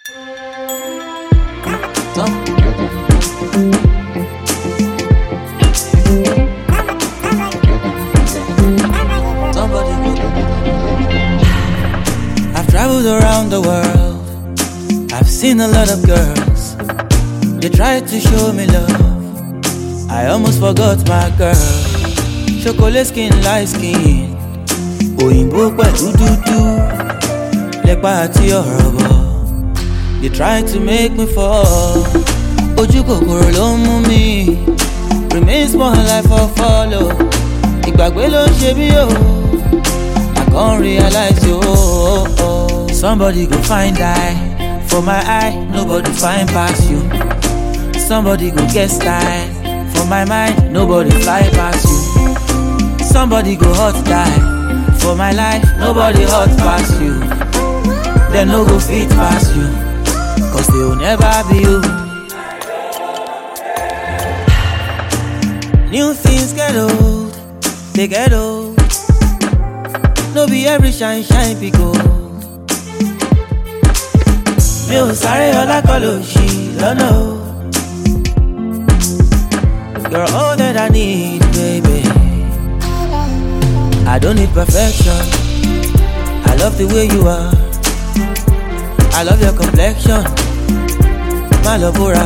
I've traveled around the world. I've seen a lot of girls. They tried to show me love. I almost forgot my girl. Chocolate skin, light skin. Òyìnbó pẹ̀lú dúdú. Lẹ́pa àti ọ̀rọ̀bọ̀. They tried to make me fall. Ojú kòkòrò ló ń mú mi. Remain small life for follow. Ìgbàgbé ló ń ṣe mí o. I can't realize you. Somebody go find eye. For my eye, nobody find past you. Somebody go get style. For my mind, nobody fly past you. Somebody go hot die. For my life, nobody hot past you. They no go fit past you. Cause they will never be you. New things get old. They get old. No be every shine be gold. Mi ò sáré ọlá kọ́ ló ṣì lọ́nà o. You're all that I need, baby. I don't need perfection. I love the way you are. I love your complexion. My labora.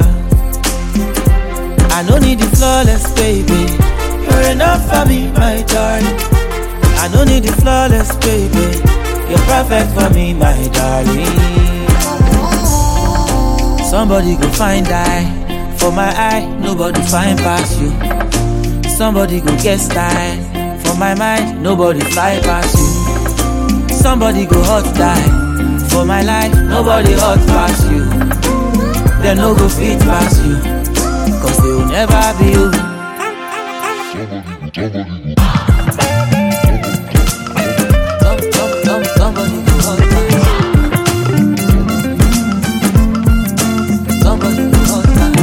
I don't need the flawless, baby. You're enough for me, my darling. I don't need the flawless, baby. You're perfect for me, my darling. Somebody go find eye. For my eye, nobody find past you. Somebody go get style. For my mind, nobody fly past you. Somebody go hot die. For my life, nobody hot past you. They no go fit past you. Cause they will never be you. Somebody go hot die. Somebody go hot die.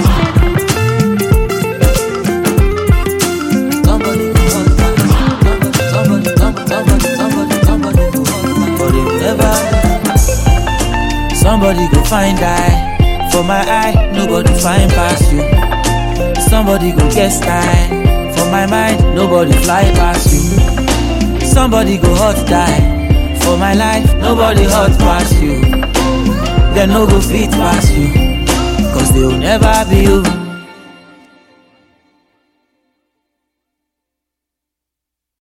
Somebody go hot die. Somebody go hot die. But they will never. Somebody go find eye. For my eye, nobody find past you. Somebody go get style. For my mind, nobody fly past you. Somebody go hot die. For my life, nobody hot past you. They no go fit past you. Cause they will never be you.